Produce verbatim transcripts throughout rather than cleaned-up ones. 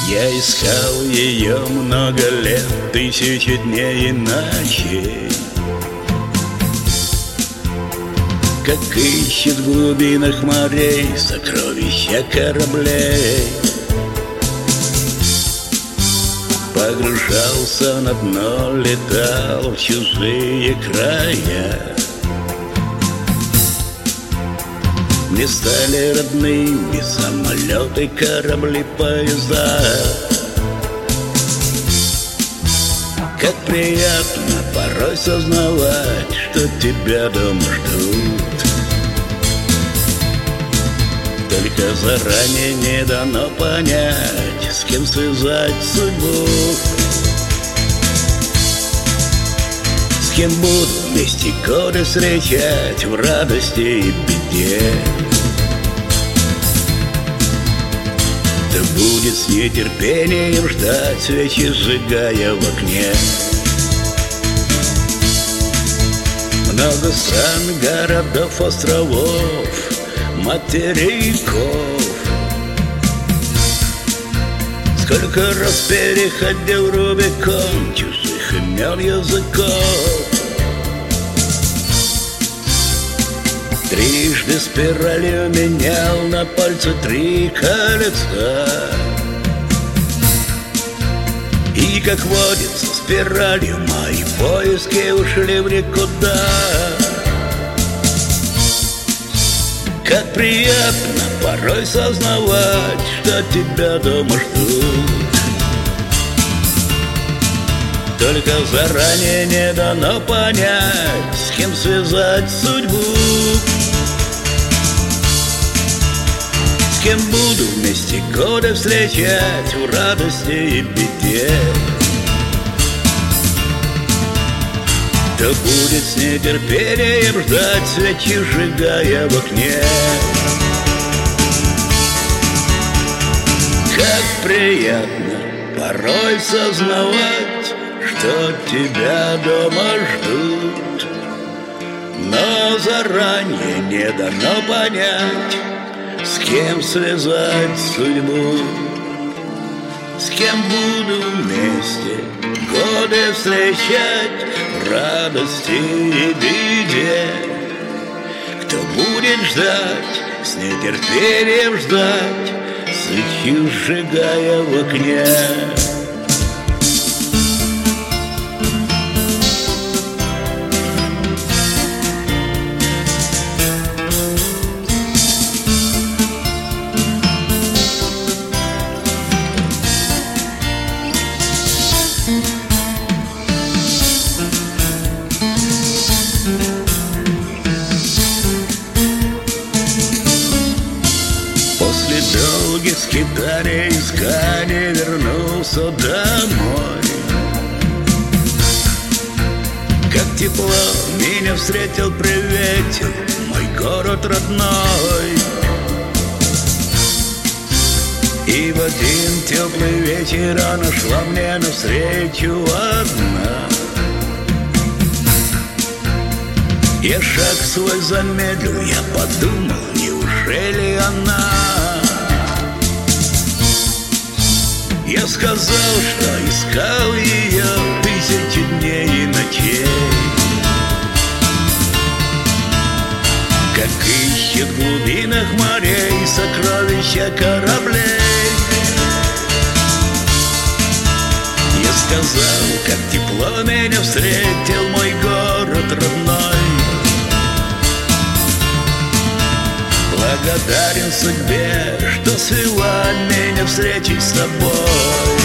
Я искал ее много лет, тысячи дней и ночей, как ищет в глубинах морей сокровища кораблей. Погружался на дно, летал в чужие края. Мне стали родными самолеты, корабли, поезда. Как приятно порой сознавать, что тебя дома ждут. Только заранее не дано понять, с кем связать судьбу. С кем буду вместе годы встречать в радости и беде. Кто будет с нетерпением ждать, свечи сжигая в окне. Много стран, городов, островов, материков. Сколько раз переходил Рубикон чужих имен, языков. Трижды спиралью менял на пальце три колеца. И, как водится, спиралью мои поиски ушли в никуда. Как приятно порой сознавать, что тебя дома ждут. Только заранее не дано понять, с кем связать судьбу. С кем буду вместе годы встречать в радости и беде. Кто будет с нетерпением ждать, свечи сжигая в окне. Как приятно порой сознавать, что тебя дома ждут. Но заранее не дано понять, с кем связать судьбу. С кем буду вместе годы встречать в радости и беде. Кто будет ждать, с нетерпением ждать, свечи сжигая в окне. После долгих скитаний, исканий вернулся домой. Как тепло меня встретил, приветил мой город родной. И в один теплый вечер она шла мне навстречу одна. Я шаг свой замедлил, я подумал, неужели она? Я сказал, что искал ее тысячи дней и ночей. Как ищет в глубинах морей сокровища кораблей. Я сказал, как тепло меня встретил мой город родной. Благодарен судьбе, что свела меня встречи с тобой.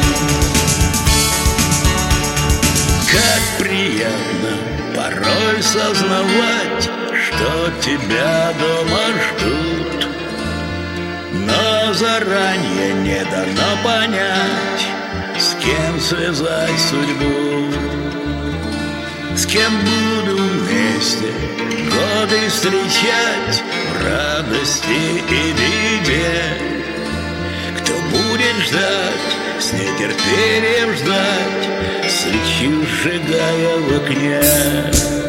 Как приятно порой сознавать, что тебя дома ждут. Но заранее не дано понять, с кем связать судьбу. С кем буду вместе годы встречать в радости и беде. Кто будет ждать, с нетерпением ждать, свечи сжигая в окне.